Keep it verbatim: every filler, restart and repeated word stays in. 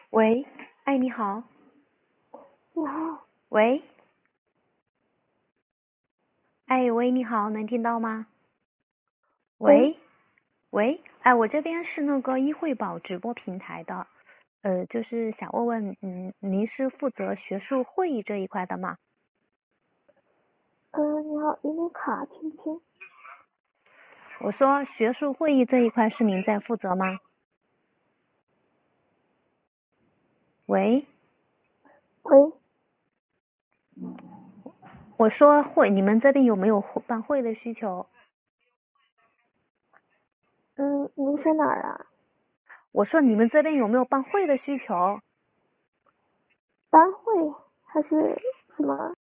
喂，哎，你好。 你好。 喂，哎，喂，你好，能听到吗？ 喂。 喂，喂，哎，我这边是那个一汇宝直播平台的，呃，就是想问问，嗯，您是负责学术会议这一块的吗？ 嗯，你好，有点卡，听不清。 我说学术会议这一块是您在负责吗？喂， 喂。 我说会，你们这边有没有办会的需求？ 嗯，您是哪儿啊？ 我说你们这边有没有办会的需求？ 班会还是什么？